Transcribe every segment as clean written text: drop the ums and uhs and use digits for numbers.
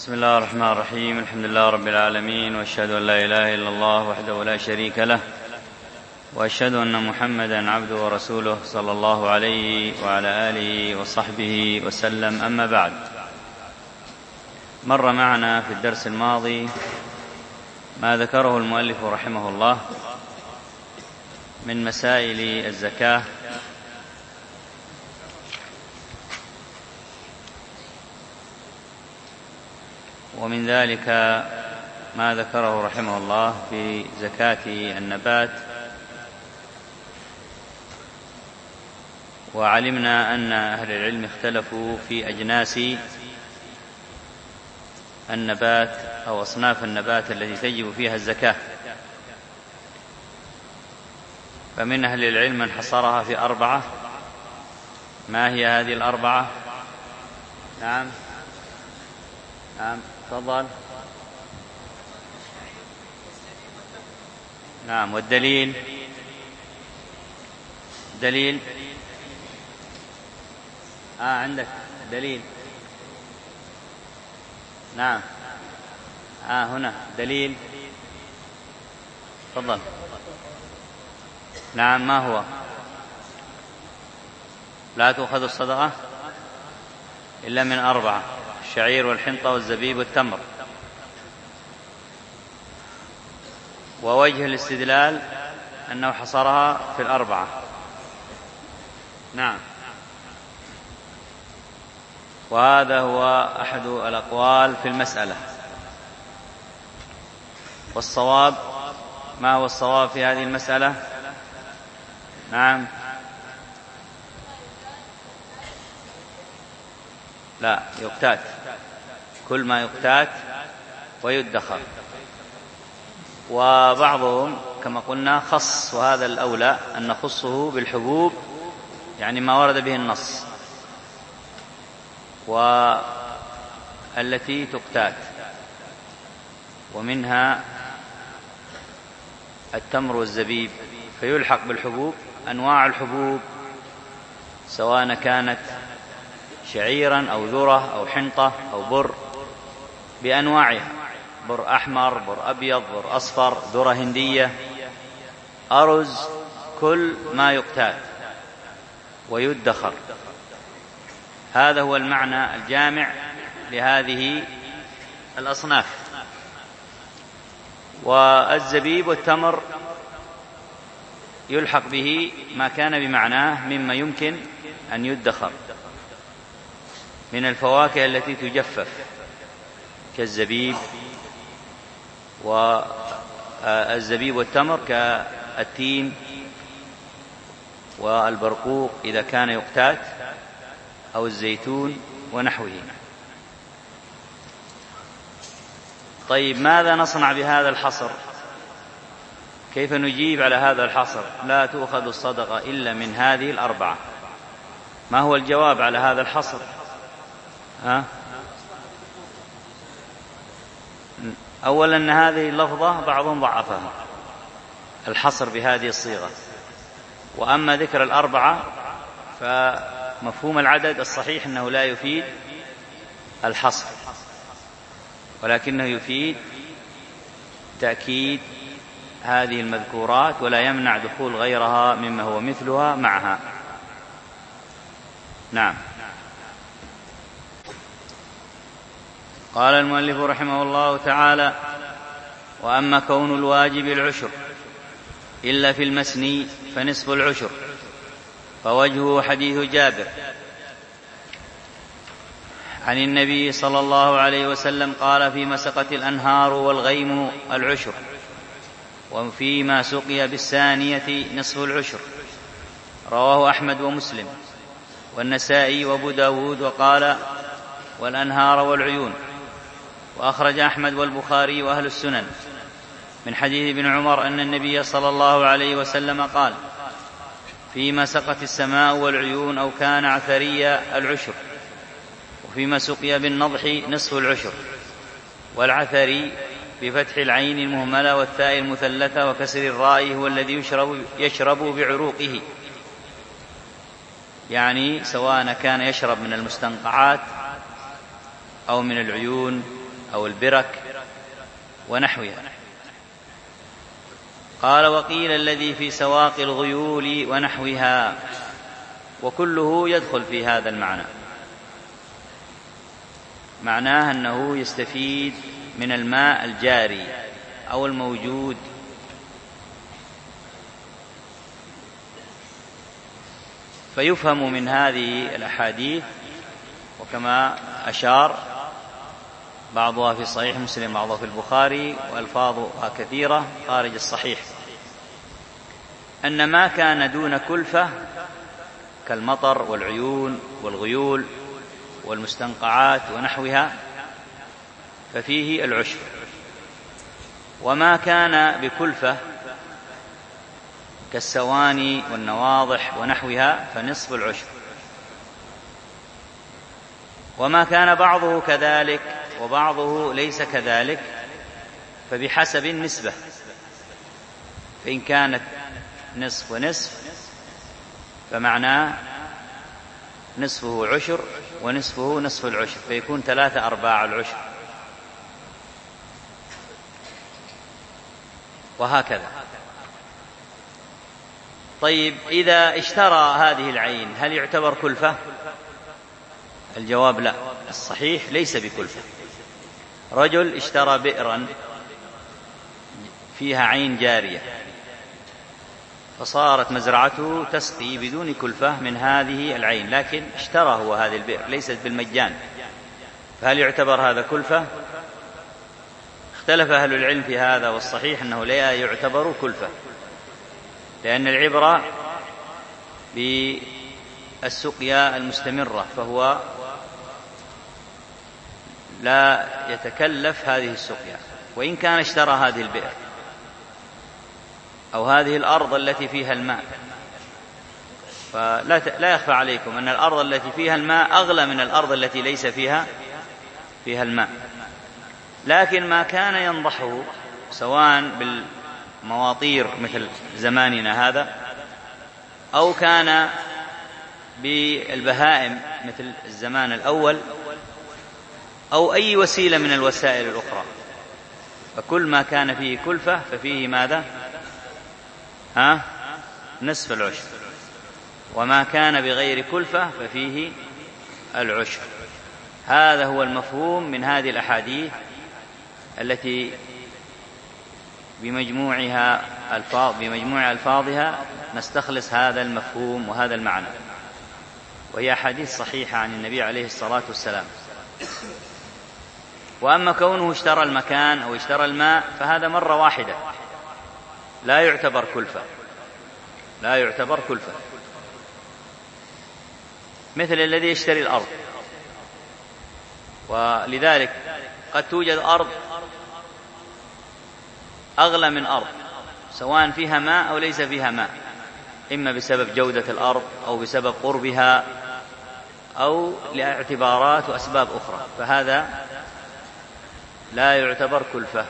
بسم الله الرحمن الرحيم. الحمد لله رب العالمين، وأشهد أن لا إله إلا الله وحده لا شريك له، وأشهد أن محمدا عبده ورسوله صلى الله عليه وعلى آله وصحبه وسلم. أما بعد، مر معنا في الدرس الماضي ما ذكره المؤلف رحمه الله من مسائل الزكاة، ومن ذلك ما ذكره رحمه الله في زكاة النبات. وعلمنا أن أهل العلم اختلفوا في أجناس النبات أو أصناف النبات التي تجب فيها الزكاة، فمن أهل العلم من حصرها في 4. ما هي هذه ال4؟ نعم تفضل. نعم، والدليل؟ دليل عندك دليل؟ نعم، هنا دليل، تفضل. نعم، ما هو؟ لا تؤخذ الصدقة إلا من 4: الشعير والحنطة والزبيب والتمر. ووجه الاستدلال أنه حصرها في 4. نعم، وهذا هو أحد الأقوال في المسألة. والصواب، ما هو الصواب في هذه المسألة؟ نعم، لا، يقتات، كل ما يقتات ويدخر. وبعضهم كما قلنا خص، وهذا الأولى أن نخصه بالحبوب، يعني ما ورد به النص، والتي تقتات، ومنها التمر والزبيب، فيلحق بالحبوب أنواع الحبوب، سواء كانت شعيرا أو ذرة أو حنطة أو بر بأنواعها: بر أحمر، بر أبيض، بر أصفر، ذرة هندية، أرز، كل ما يقتات ويدخر. هذا هو المعنى الجامع لهذه الأصناف. والزبيب والتمر يلحق به ما كان بمعناه مما يمكن أن يدخر من الفواكه التي تجفف، كالزبيب، والزبيب والتمر كالتين والبرقوق إذا كان يقتات، أو الزيتون ونحوه. طيب، ماذا نصنع بهذا الحصر؟ كيف نجيب على هذا الحصر؟ لا تؤخذ الصدقة إلا من هذه 4. ما هو الجواب على هذا الحصر؟ أولا، أن هذه اللفظة بعضهم ضعفها، الحصر بهذه الصيغة. وأما ذكر 4 فمفهوم العدد الصحيح أنه لا يفيد الحصر، ولكنه يفيد تأكيد هذه المذكورات، ولا يمنع دخول غيرها مما هو مثلها معها. نعم. قال المؤلف رحمه الله تعالى: وأما كون الواجب العشر إلا في المسني فنصف العشر، فوجهه حديث جابر عن النبي صلى الله عليه وسلم قال: فيما سقت الأنهار والغيم العشر، وفيما سقي بالثانية نصف العشر. رواه أحمد ومسلم والنسائي وابو داود، وقال: والأنهار والعيون. وأخرج أحمد والبخاري وأهل السنن من حديث ابن عمر أن النبي صلى الله عليه وسلم قال: فيما سقت السماء والعيون أو كان عثريا العشر، وفيما سقي بالنضح نصف العشر. والعثري بفتح العين المهملة والتاء المثلثة وكسر الراء هو الذي يشرب بعروقه، يعني سواء كان يشرب من المستنقعات أو من العيون أو البرك ونحوها. قال: وقيل الذي في سواق الغيول ونحوها، وكله يدخل في هذا المعنى. معناه أنه يستفيد من الماء الجاري أو الموجود. فيفهم من هذه الأحاديث، وكما أشار بعضها في صحيح مسلم بعضها في البخاري وألفاظها كثيرة خارج الصحيح، أن ما كان دون كلفة كالمطر والعيون والغيول والمستنقعات ونحوها ففيه العشر، وما كان بكلفة كالسواني والنواضح ونحوها فنصف العشر، وما كان بعضه كذلك وبعضه ليس كذلك فبحسب النسبة، فإن كانت نصف ونصف فمعناه نصفه عشر ونصفه نصف العشر، فيكون 3/4 العشر، وهكذا. طيب، إذا اشترى هذه العين هل يعتبر كلفة؟ الجواب لا، الصحيح ليس بكلفة. رجل اشترى بئرا فيها عين جارية، فصارت مزرعته تسقي بدون كلفة من هذه العين، لكن اشترى هو هذه البئر ليست بالمجان، فهل يعتبر هذا كلفة؟ اختلف أهل العلم في هذا، والصحيح أنه لا يعتبر كلفة، لأن العبرة بالسقيا المستمرة، فهو لا يتكلف هذه السقيا، وإن كان اشترى هذه البئر أو هذه الأرض التي فيها الماء، فلا يخفى عليكم أن الأرض التي فيها الماء أغلى من الأرض التي ليس فيها الماء، لكن ما كان ينضحه سواء بالمواطير مثل زماننا هذا، أو كان بالبهائم مثل الزمان الأول، أو أي وسيلة من الوسائل الأخرى، فكل ما كان فيه كلفة ففيه ماذا؟ نصف العشر، وما كان بغير كلفة ففيه العشر. هذا هو المفهوم من هذه الأحاديث التي بمجموع ألفاظها نستخلص هذا المفهوم وهذا المعنى، وهي أحاديث صحيحة عن النبي عليه الصلاة والسلام. وأما كونه اشترى المكان أو اشترى الماء فهذا مرة واحدة، لا يعتبر كلفة، مثل الذي يشتري الأرض. ولذلك قد توجد أرض أغلى من أرض سواء فيها ماء أو ليس فيها ماء، إما بسبب جودة الأرض أو بسبب قربها أو لاعتبارات وأسباب أخرى، فهذا لا يعتبر كلفة.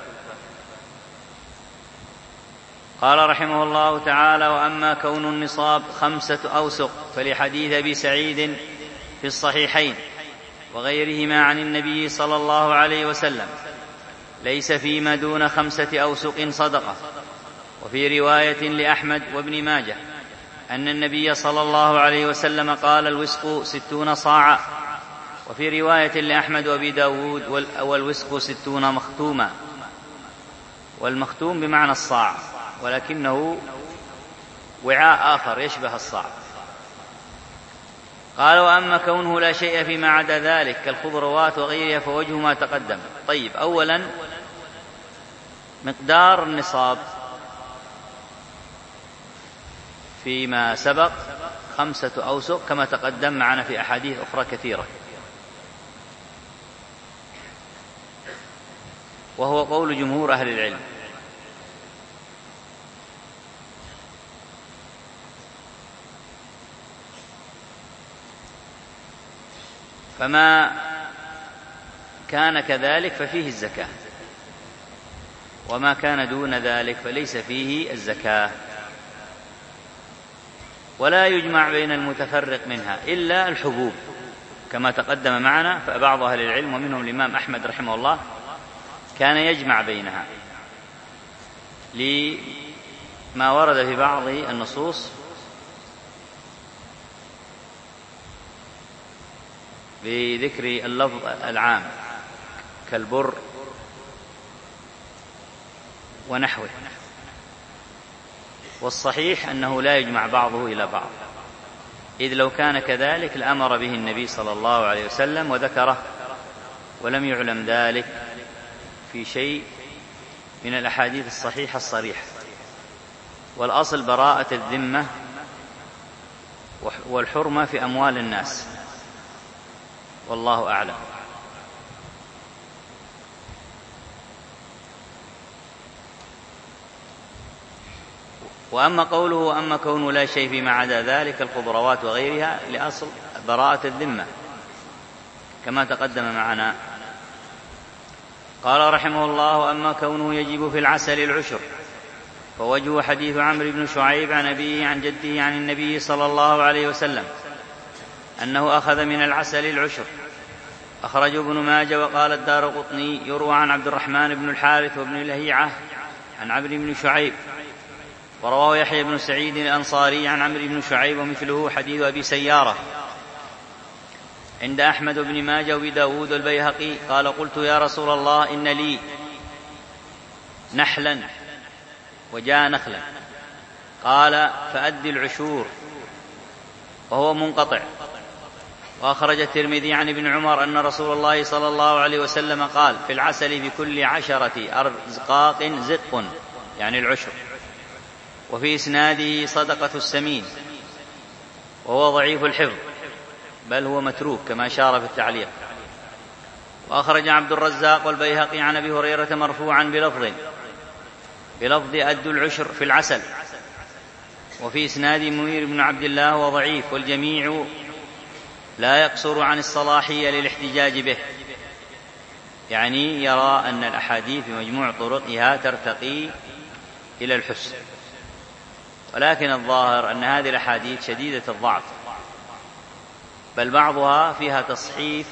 قال رحمه الله تعالى: وأما كون النصاب 5 أوسق فلحديث أبي سعيد في الصحيحين وغيرهما عن النبي صلى الله عليه وسلم: ليس فيما دون 5 أوسق صدقة. وفي رواية لأحمد وابن ماجه أن النبي صلى الله عليه وسلم قال: الوسق 60 صاعا. وفي رواية لأحمد وأبي داود: والوسق 60 مختوما. والمختوم بمعنى الصاع، ولكنه وعاء آخر يشبه الصاع. قال: وأما كونه لا شيء فيما عدا ذلك كالخضروات وغيرها فوجه ما تقدم. طيب، أولا مقدار النصاب فيما سبق 5 أوسق كما تقدم معنا في أحاديث أخرى كثيرة، وهو قول جمهور أهل العلم. فما كان كذلك ففيه الزكاة، وما كان دون ذلك فليس فيه الزكاة. ولا يجمع بين المتفرق منها إلا الحبوب كما تقدم معنا. فبعض أهل العلم ومنهم الإمام أحمد رحمه الله كان يجمع بينها لما ورد في بعض النصوص بذكر اللفظ العام كالبر ونحوه، والصحيح أنه لا يجمع بعضه إلى بعض، إذ لو كان كذلك لأمر به النبي صلى الله عليه وسلم وذكره، ولم يعلم ذلك في شيء من الأحاديث الصحيحة الصريحة. والأصل براءة الذمة والحرمة في أموال الناس، والله أعلم. وأما قوله وأما كونه لا شيء فيما عدا ذلك الخضروات وغيرها لأصل براءة الذمة كما تقدم معنا. قال رحمه الله: وأما كونه يجب في العسل العشر فوجه حديث عمرو بن شعيب عن أبيه عن جده عن النبي صلى الله عليه وسلم أنه أخذ من العسل العشر. أخرجه ابن ماجه وقال الدارقطني يروى عن عبد الرحمن بن الحارث وابن لهيعة عن عمرو بن شعيب، ورواه يحيى بن سعيد الأنصاري عن عمرو بن شعيب ومثله حديث أبي سيارة عند أحمد بن ماجه وبداود والبيهقي. قال: قلت يا رسول الله إن لي نحلا وجاء نخلا، قال: فأد العشور، وهو منقطع. وأخرج الترمذي عن ابن عمر أن رسول الله صلى الله عليه وسلم قال: في العسل بكل 10 أرزقاق زق، يعني العشر. وفي إسناده صدقة السمين، وهو ضعيف الحفظ، بل هو متروك كما أشار في التعليق. وأخرج عبد الرزاق والبيهقي عن أبي هريرة مرفوعا بلفظ أدوا العشر في العسل. وفي إسناد منير بن عبد الله وضعيف، والجميع لا يقصر عن الصلاحية للاحتجاج به، يعني يرى أن الأحاديث بمجموع طرقها ترتقي إلى الحسن. ولكن الظاهر أن هذه الأحاديث شديدة الضعف، بل بعضها فيها تصحيف،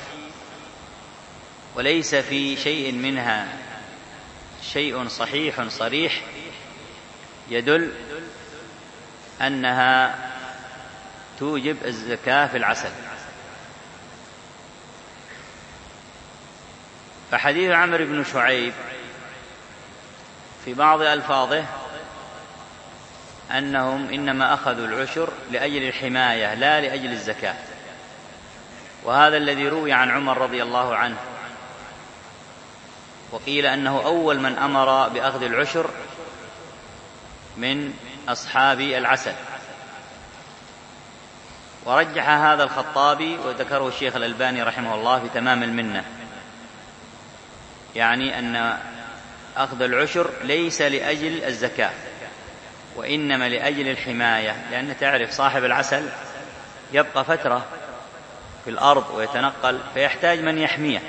وليس في شيء منها شيء صحيح صريح يدل أنها توجب الزكاة في العسل. فحديث عمرو بن شعيب في بعض ألفاظه أنهم إنما أخذوا العشر لأجل الحماية لا لأجل الزكاة، وهذا الذي روي عن عمر رضي الله عنه. وقيل أنه أول من أمر بأخذ العشر من أصحاب العسل. ورجح هذا الخطابي وذكره الشيخ الألباني رحمه الله في تمام المنة، يعني أن أخذ العشر ليس لأجل الزكاة، وإنما لأجل الحماية، لأن تعرف صاحب العسل يبقى فترة في الأرض ويتنقل، فيحتاج من يحميه،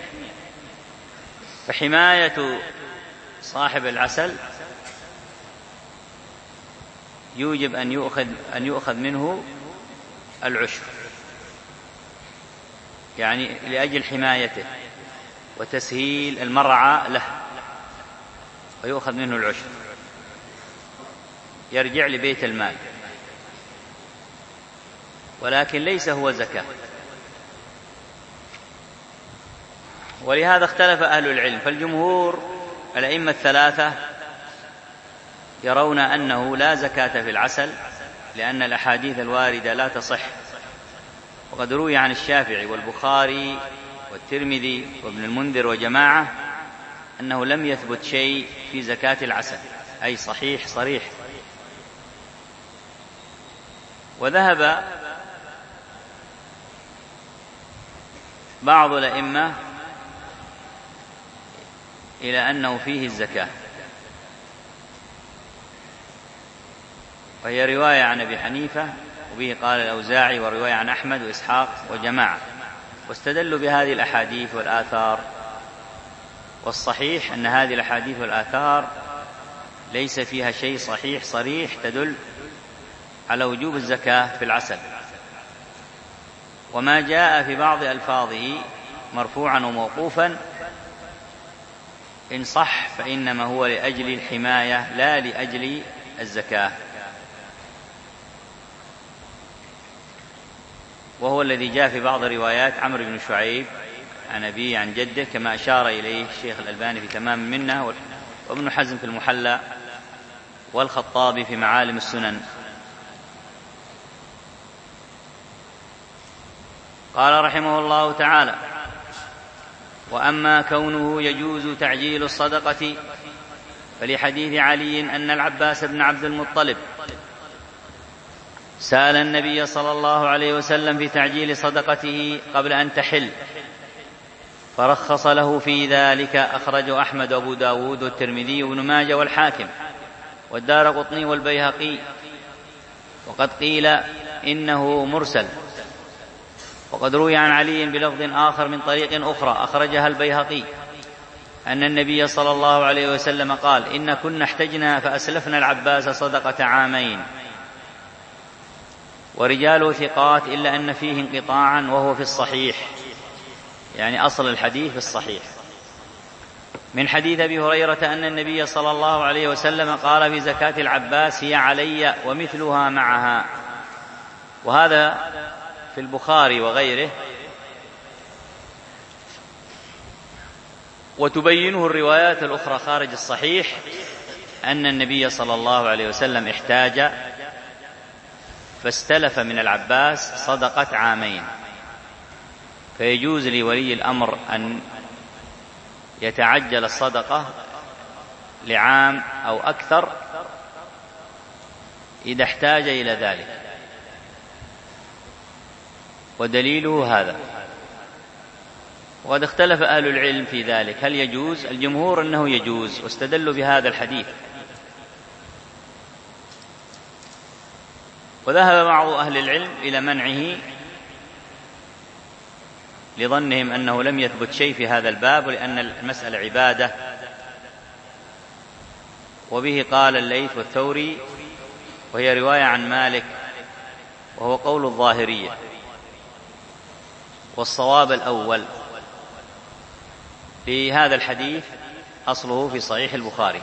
فحماية صاحب العسل يوجب أن يؤخذ منه العشر، يعني لأجل حمايته وتسهيل المرعى له، ويؤخذ منه العشر يرجع لبيت المال، ولكن ليس هو زكاة. ولهذا اختلف أهل العلم، فالجمهور الأئمة الثلاثة يرون أنه لا زكاة في العسل، لأن الأحاديث الواردة لا تصح. وقد روي عن الشافعي والبخاري والترمذي وابن المنذر وجماعة أنه لم يثبت شيء في زكاة العسل، أي صحيح صريح. وذهب بعض الأئمة إلى أنه فيه الزكاة، وهي رواية عن أبي حنيفة، وبه قال الأوزاعي، ورواية عن أحمد وإسحاق وجماعة، واستدلوا بهذه الأحاديث والآثار. والصحيح أن هذه الأحاديث والآثار ليس فيها شيء صحيح صريح تدل على وجوب الزكاة في العسل. وما جاء في بعض ألفاظه مرفوعا وموقوفا إن صح فإنما هو لأجل الحماية لا لأجل الزكاة، وهو الذي جاء في بعض روايات عمرو بن شعيب عن أبيه عن جده، كما أشار إليه الشيخ الألباني في تمام منه، وابن حزم في المحلى، والخطابي في معالم السنن. قال رحمه الله تعالى: وأما كونه يجوز تعجيل الصدقة فلحديث علي أن العباس بن عبد المطلب سأل النبي صلى الله عليه وسلم في تعجيل صدقته قبل أن تحل فرخص له في ذلك. أخرجه أحمد وأبو داود والترمذي وابن ماجه والحاكم والدارقطني والبيهقي. وقد قيل إنه مرسل، وقد روي عن علي بلفظ آخر من طريق أخرى أخرجها البيهقي أن النبي صلى الله عليه وسلم قال: إن كنا احتجنا فأسلفنا العباس صدقة عامين. ورجاله ثقات إلا أن فيه انقطاعا وهو في الصحيح، يعني أصل الحديث في الصحيح، من حديث أبي هريرة أن النبي صلى الله عليه وسلم قال في زكاة العباس: هي علي ومثلها معها. وهذا في البخاري وغيره، وتبينه الروايات الأخرى خارج الصحيح أن النبي صلى الله عليه وسلم احتاج فاستلف من العباس صدقة عامين، فيجوز لولي الأمر أن يتعجل الصدقة لعام أو أكثر إذا احتاج إلى ذلك. ودليله هذا. وقد اختلف أهل العلم في ذلك هل يجوز. الجمهور أنه يجوز، واستدلوا بهذا الحديث. وذهب بعض أهل العلم إلى منعه لظنهم أنه لم يثبت شيء في هذا الباب، ولأن المسألة عبادة. وبه قال الليث والثوري، وهي رواية عن مالك، وهو قول الظاهرية. والصواب الأول لهذا الحديث أصله في صحيح البخاري،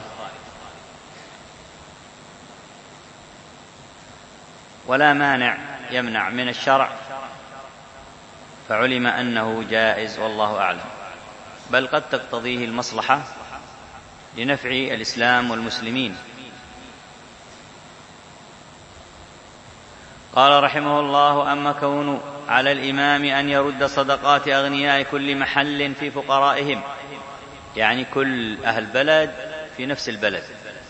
ولا مانع يمنع من الشرع، فعلم أنه جائز والله أعلم، بل قد تقتضيه المصلحة لنفع الإسلام والمسلمين. قال رحمه الله: أما كون على الإمام أن يرد صدقات أغنياء كل محل في فقرائهم، يعني كل أهل بلد في نفس البلد.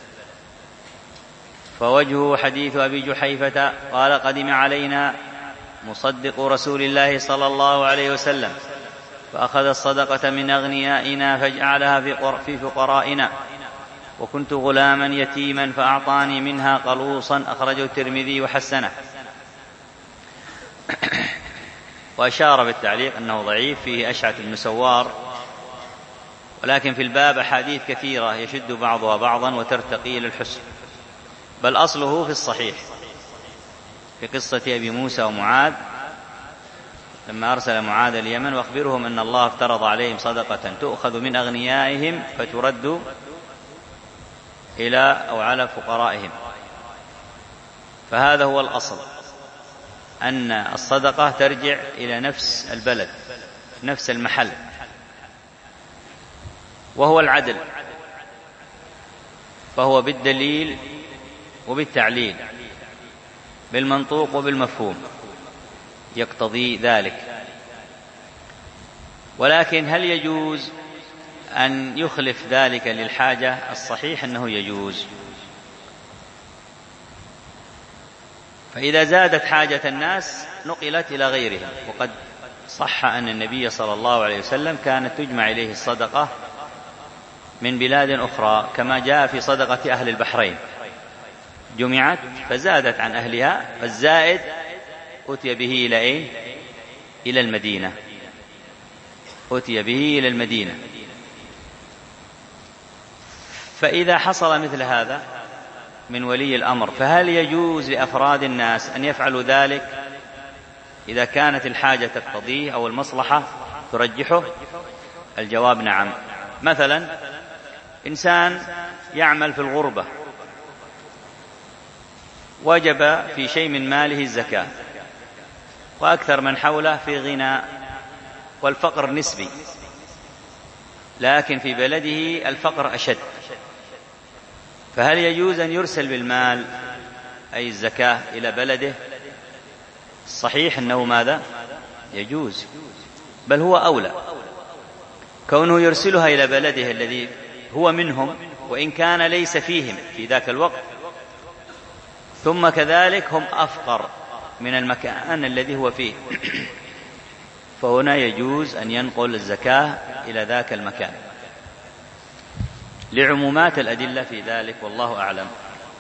فوجهه حديث أبي جحيفة قال: قدم علينا مصدق رسول الله صلى الله عليه وسلم فأخذ الصدقة من أغنيائنا فجعلها في فقرائنا، وكنت غلاما يتيما فأعطاني منها قلوصا. أخرجه الترمذي وحسنه. وأشار بالتعليق أنه ضعيف، فيه أشعث بن سوار، ولكن في الباب أحاديث كثيرة يشد بعضها بعضا وترتقي إلى الحسن، بل أصله في الصحيح في قصة أبي موسى ومعاذ لما أرسل معاذ اليمن وأخبرهم أن الله افترض عليهم صدقة تؤخذ من أغنيائهم فترد إلى أو على فقرائهم. فهذا هو الأصل، أن الصدقة ترجع إلى نفس البلد نفس المحل، وهو العدل، فهو بالدليل وبالتعليل بالمنطوق وبالمفهوم يقتضي ذلك. ولكن هل يجوز أن يخلف ذلك للحاجة؟ الصحيح أنه يجوز. فإذا زادت حاجة الناس نقلت إلى غيرهم. وقد صح أن النبي صلى الله عليه وسلم كانت تجمع إليه الصدقة من بلاد أخرى، كما جاء في صدقة أهل البحرين، جمعت فزادت عن أهلها، فالزائد أتي به إلى أين؟ إلى المدينة، أتي به إلى المدينة. فإذا حصل مثل هذا من ولي الأمر، فهل يجوز لأفراد الناس أن يفعلوا ذلك إذا كانت الحاجة تقتضيه أو المصلحة ترجحه؟ الجواب نعم. مثلا إنسان يعمل في الغربة وجب في شيء من ماله الزكاة، وأكثر من حوله في غنى والفقر نسبي، لكن في بلده الفقر أشد، فهل يجوز أن يرسل بالمال أي الزكاة إلى بلده؟ الصحيح أنه ماذا؟ يجوز، بل هو أولى كونه يرسلها إلى بلده الذي هو منهم وإن كان ليس فيهم في ذاك الوقت، ثم كذلك هم أفقر من المكان الذي هو فيه، فهنا يجوز أن ينقل الزكاة إلى ذاك المكان لعمومات الأدلة في ذلك، والله أعلم.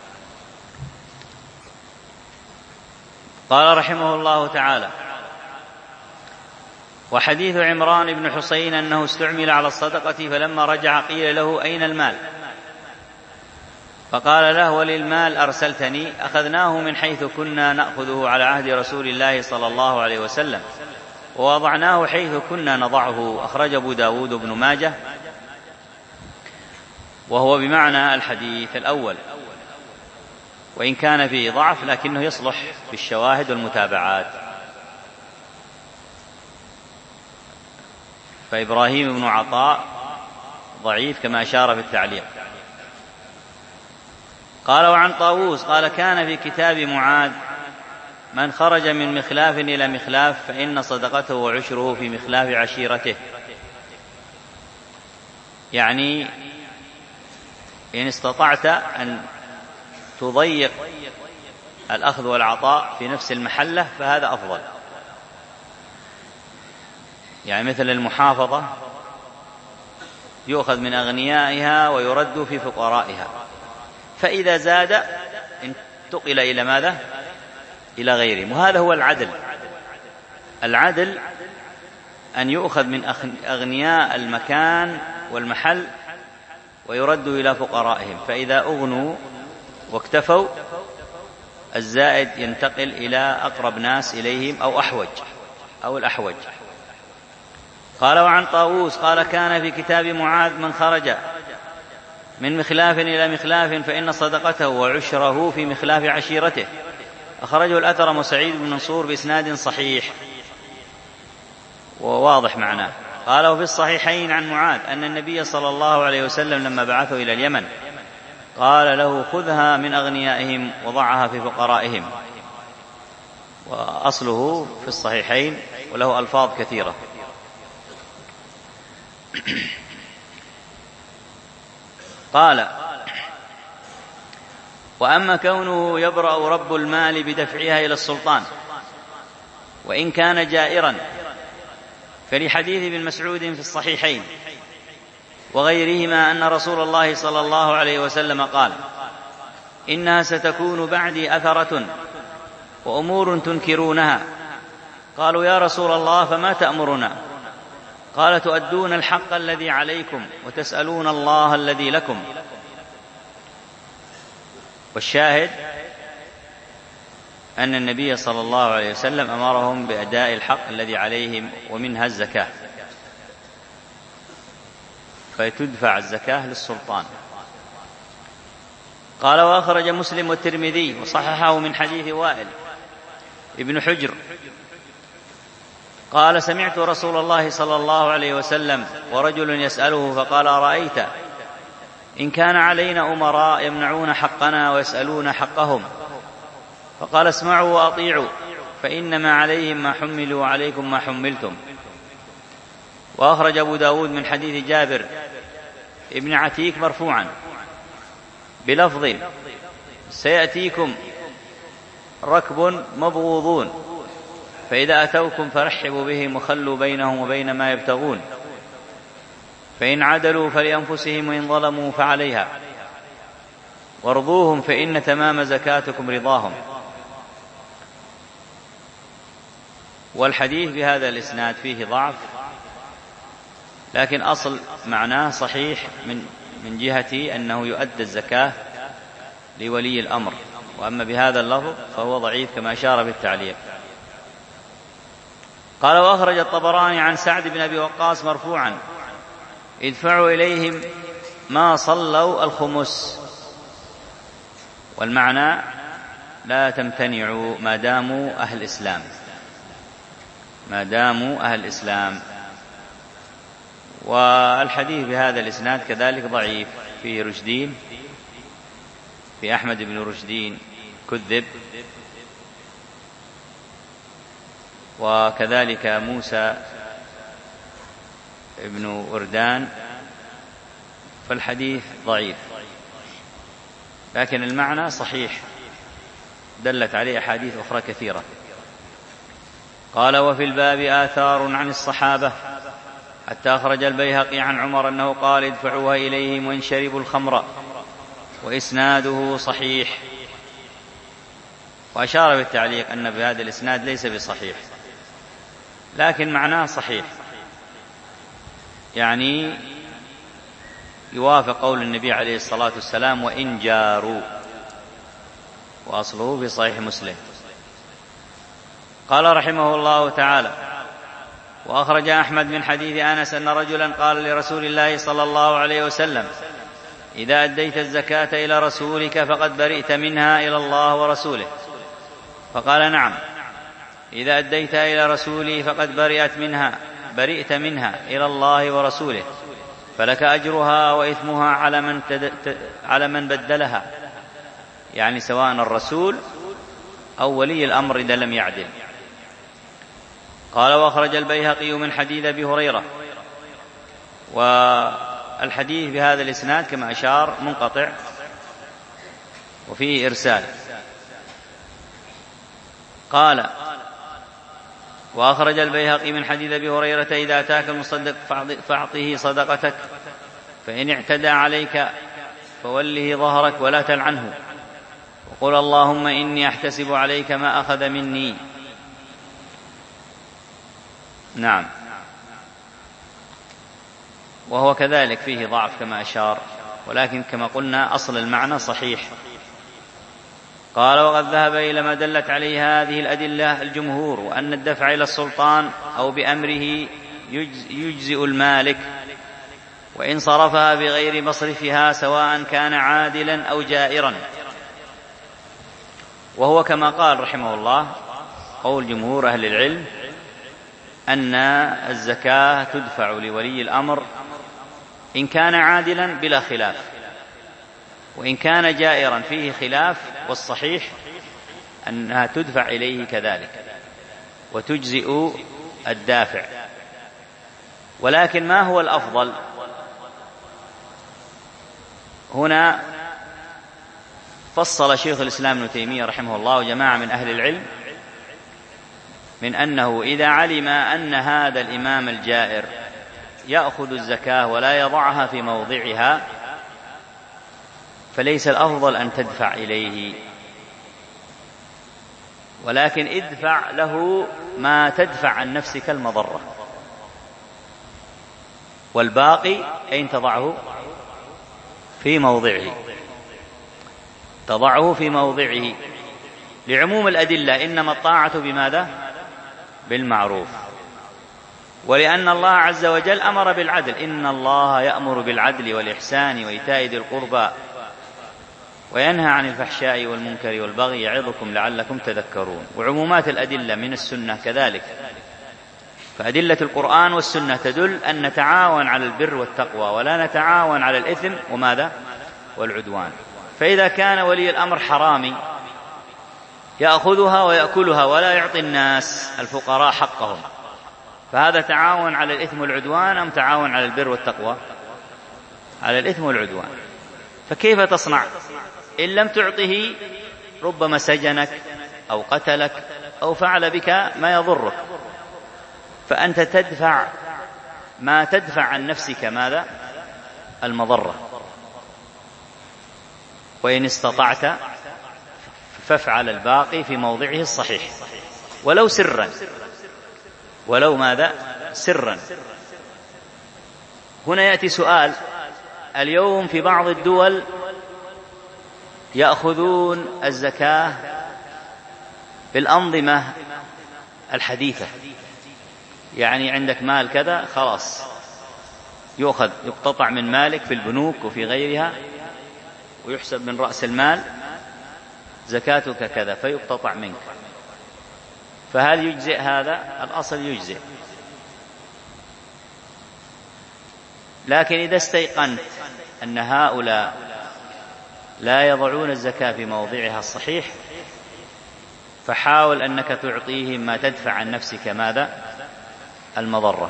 قال رحمه الله تعالى: وحديث عمران بن حسين أنه استعمل على الصدقة فلما رجع قيل له: أين المال؟ فقال له: وللمال أرسلتني؟ أخذناه من حيث كنا نأخذه على عهد رسول الله صلى الله عليه وسلم، ووضعناه حيث كنا نضعه. أخرج أبو داود بن ماجه، وهو بمعنى الحديث الأول، وإن كان فيه ضعف لكنه يصلح في الشواهد والمتابعات. فإبراهيم بن عطاء ضعيف كما أشار في التعليق. قال: وعن طاووس قال: كان في كتاب معاذ: من خرج من مخلاف إلى مخلاف فإن صدقته وعشره في مخلاف عشيرته. يعني إن استطعت أن تضيق الأخذ والعطاء في نفس المحلة فهذا أفضل، يعني مثل المحافظة يؤخذ من أغنيائها ويرد في فقرائها، فإذا زاد انتقل إلى ماذا؟ إلى غيرهم، وهذا هو العدل. العدل أن يؤخذ من أغنياء المكان والمحل ويرد إلى فقرائهم، فإذا أغنوا واكتفوا الزائد ينتقل إلى أقرب ناس إليهم أو الأحوج. قال: وعن طاووس قال: كان في كتاب معاذ: من خرج من مخلاف إلى مخلاف فإن صدقته وعشره في مخلاف عشيرته. أخرجه الأثرم وسعيد بن منصور بإسناد صحيح وواضح معناه. قال: وفي الصحيحين عن معاذ أن النبي صلى الله عليه وسلم لما بعثه إلى اليمن قال له: خذها من أغنيائهم وضعها في فقرائهم. وأصله في الصحيحين وله ألفاظ كثيرة. قال: وأما كونه يبرأ رب المال بدفعها إلى السلطان وإن كان جائرا فلحديث ابن مسعود في الصحيحين وغيرهما أن رسول الله صلى الله عليه وسلم قال: إنها ستكون بعدي أثرة وأمور تنكرونها. قالوا: يا رسول الله فما تأمرنا؟ قال: تؤدون الحق الذي عليكم وتسألون الله الذي لكم. والشاهد أن النبي صلى الله عليه وسلم أمرهم بأداء الحق الذي عليهم ومنها الزكاة، فتدفع الزكاة للسلطان. قال: وأخرج مسلم والترمذي وصححه من حديث وائل ابن حجر قال: سمعت رسول الله صلى الله عليه وسلم ورجل يسأله فقال: أرأيت إن كان علينا أمراء يمنعون حقنا ويسألون حقهم؟ فقال: اسمعوا وأطيعوا فإنما عليهم ما حملوا وعليكم ما حملتم. وأخرج أبو داود من حديث جابر ابن عتيك مرفوعا بلفظ: سيأتيكم ركب مبغوضون فإذا أتوكم فرحبوا بهم وخلوا بينهم وبين ما يبتغون، فإن عدلوا فلأنفسهم وإن ظلموا فعليها، وارضوهم فإن تمام زكاتكم رضاهم. والحديث بهذا الإسناد فيه ضعف، لكن أصل معناه صحيح من جهة أنه يؤدى الزكاة لولي الأمر، وأما بهذا اللفظ فهو ضعيف كما أشار بالتعليق. قال: وأخرج الطبراني عن سعد بن أبي وقاص مرفوعا: ادفعوا إليهم ما صلوا الخمس، والمعنى لا تمتنعوا ما داموا أهل الإسلام، ما داموا أهل الإسلام. والحديث بهذا الإسناد كذلك ضعيف، فيه رشدين، في أحمد بن رشدين كذب، وكذلك موسى بن وردان، فالحديث ضعيف، لكن المعنى صحيح، دلت عليه أحاديث أخرى كثيرة. قال: وفي الباب آثار عن الصحابة، حتى أخرج البيهقي عن عمر أنه قال: ادفعوها إليهم وإن شربوا الخمر، وإسناده صحيح. وأشار بالتعليق أن بهذا الإسناد ليس بصحيح، لكن معناه صحيح، يعني يوافق قول النبي عليه الصلاة والسلام: وإن جاروا، وأصله في صحيح مسلم. قال رحمه الله تعالى: وأخرج أحمد من حديث أنس أن رجلا قال لرسول الله صلى الله عليه وسلم: إذا أديت الزكاة إلى رسولك فقد برئت منها إلى الله ورسوله. فقال: نعم، إذا أديتها إلى رسولي فقد برئت منها إلى الله ورسوله، فلك أجرها وإثمها على من بدلها، يعني سواء الرسول أو ولي الأمر إذا لم يعدل. قال: وأخرج البيهقي من حديث أبي هريرة، والحديث بهذا الإسناد كما أشار منقطع وفيه إرسال. قال: وأخرج البيهقي من حديث أبي هريرة: إذا أتاك المصدق فأعطه صدقتك، فإن اعتدى عليك فوله ظهرك ولا تلعنه، وقل: اللهم إني أحتسب عليك ما أخذ مني. نعم. وهو كذلك فيه ضعف كما أشار، ولكن كما قلنا أصل المعنى صحيح. قال: وقد ذهب إلى ما دلت عليه هذه الأدلة الجمهور، وأن الدفع إلى السلطان أو بأمره يجزئ المالك، وإن صرفها بغير مصرفها، سواء كان عادلا أو جائرا. وهو كما قال رحمه الله قول جمهور أهل العلم، أن الزكاة تدفع لولي الأمر إن كان عادلا بلا خلاف، وإن كان جائرا فيه خلاف، والصحيح أنها تدفع إليه كذلك وتجزئ الدافع. ولكن ما هو الأفضل؟ هنا فصل شيخ الإسلام ابن تيمية رحمه الله وجماعة من أهل العلم من أنه إذا علم أن هذا الإمام الجائر يأخذ الزكاة ولا يضعها في موضعها، فليس الأفضل أن تدفع إليه، ولكن ادفع له ما تدفع عن نفسك المضرة، والباقي أين تضعه؟ في موضعه، تضعه في موضعه، لعموم الأدلة: إنما الطاعة بماذا؟ بالمعروف. ولأن الله عز وجل أمر بالعدل: إن الله يأمر بالعدل والإحسان وإيتاء ذي القربى وينهى عن الفحشاء والمنكر والبغي يعظكم لعلكم تذكرون. وعمومات الأدلة من السنة كذلك، فأدلة القرآن والسنة تدل أن نتعاون على البر والتقوى ولا نتعاون على الإثم وماذا؟ والعدوان. فإذا كان ولي الأمر حرامي يأخذها ويأكلها ولا يعطي الناس الفقراء حقهم، فهذا تعاون على الإثم والعدوان أم تعاون على البر والتقوى؟ على الإثم والعدوان. فكيف تصنع؟ إن لم تعطه ربما سجنك أو قتلك أو فعل بك ما يضرك، فأنت تدفع ما تدفع عن نفسك ماذا؟ المضرة. وإن استطعت فافعل الباقي في موضعه الصحيح ولو سرا، ولو ماذا؟ سرا. هنا يأتي سؤال: اليوم في بعض الدول يأخذون الزكاة بالأنظمة الحديثة، يعني عندك مال كذا خلاص يقتطع من مالك في البنوك وفي غيرها ويحسب من رأس المال زكاتك كذا فيقتطع منك، فهل يجزئ هذا؟ الأصل يجزئ، لكن إذا استيقنت أن هؤلاء لا يضعون الزكاة في موضعها الصحيح فحاول أنك تعطيهم ما تدفع عن نفسك ماذا؟ المضرة،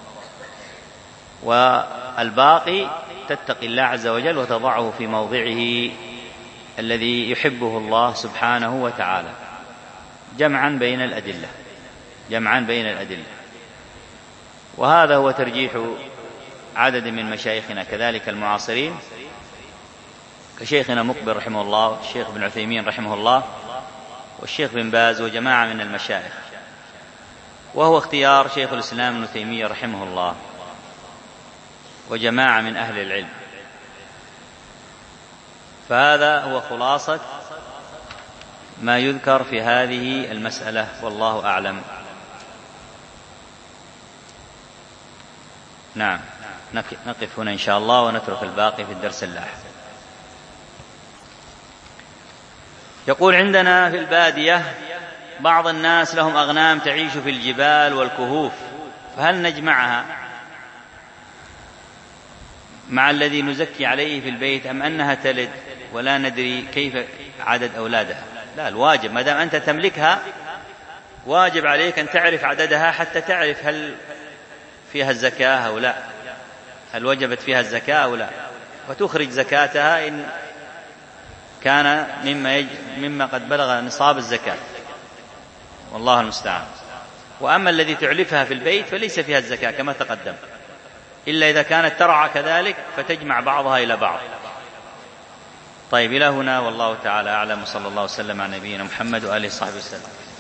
والباقي تتقي الله عز وجل وتضعه في موضعه الذي يحبه الله سبحانه وتعالى، جمعا بين الأدلة. وهذا هو ترجيح عدد من مشايخنا كذلك المعاصرين كشيخنا مقبل رحمه الله والشيخ ابن عثيمين رحمه الله والشيخ بن باز وجماعة من المشايخ، وهو اختيار شيخ الإسلام ابن تيمية رحمه الله وجماعة من أهل العلم. فهذا هو خلاصة ما يذكر في هذه المسألة، والله أعلم. نعم، نقف هنا إن شاء الله ونترك الباقي في الدرس اللاحق. يقول: عندنا في البادية بعض الناس لهم أغنام تعيش في الجبال والكهوف، فهل نجمعها مع الذي نزكي عليه في البيت أم أنها تلد ولا ندري كيف عدد أولادها؟ لا، الواجب ما دام أنت تملكها واجب عليك أن تعرف عددها حتى تعرف هل فيها الزكاة أو لا، هل وجبت فيها الزكاة أو لا، وتخرج زكاتها إن كان مما قد بلغ نصاب الزكاة، والله المستعان. وأما الذي تعلفها في البيت فليس فيها الزكاة كما تقدم، إلا إذا كانت ترعى كذلك فتجمع بعضها إلى بعض. طيب، إلى هنا والله تعالى أعلم، صلى الله وسلم على نبينا محمد وآله وصحبه وسلم.